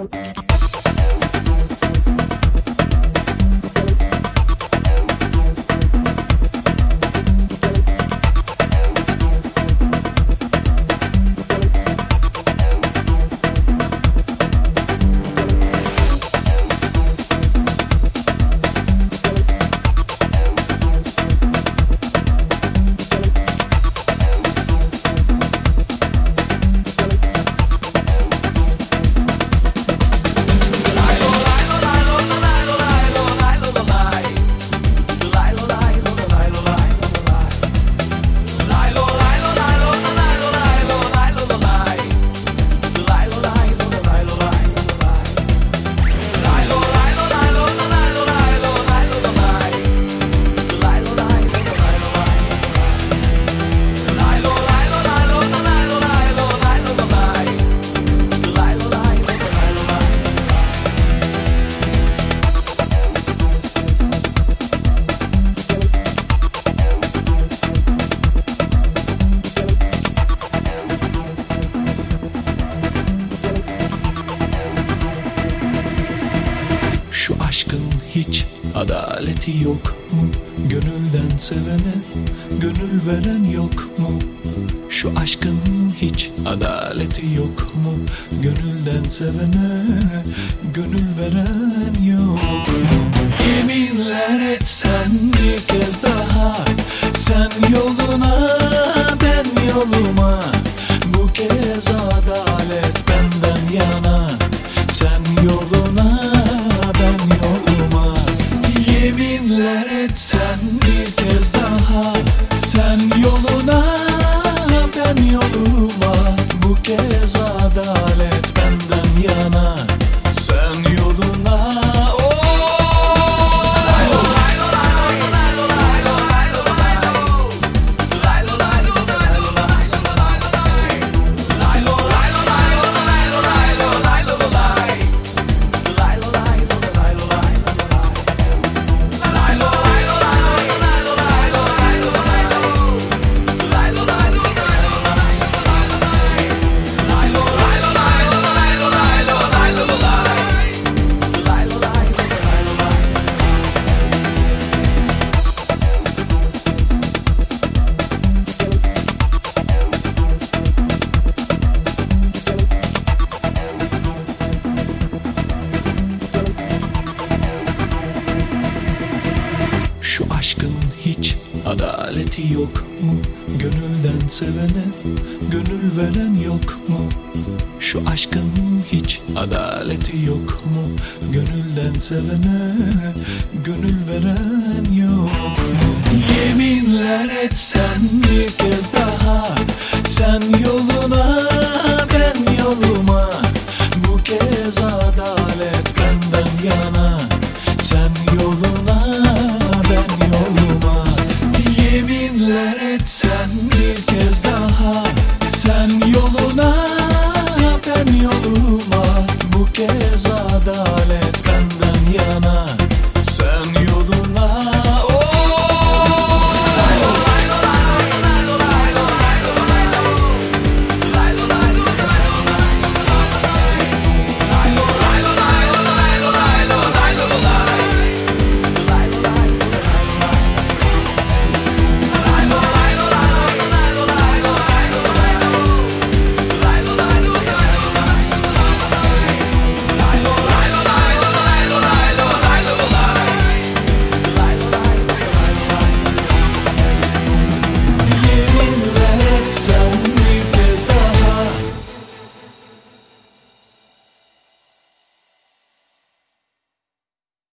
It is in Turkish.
Şu aşkın hiç adaleti yok mu? Gönülden sevene gönül veren yok mu? Şu aşkın hiç adaleti yok mu? Gönülden sevene gönül veren yok mu? Yeminler etsen bir kez daha, sen yoluna ben yoluma, bu kez adalet benden yana. Sen yoluna ben yoluma, yeminler etsen bir kez daha, sen yoluna ben yoluma, bu kez adalet benden yana. Sen yoluna şu aşkın hiç adaleti yok mu? Gönülden sevene gönül veren yok mu? Şu aşkın hiç adaleti yok mu? Gönülden sevene gönül veren yok mu? Yeminler etsen bir kez daha, sen yoluna ben yoluma, bu kez adalet benden yana. Sen yoluna ben yoluma, yeminler etsen bir kez daha, sen yoluna ben yoluma, bu kez adalet benden yana.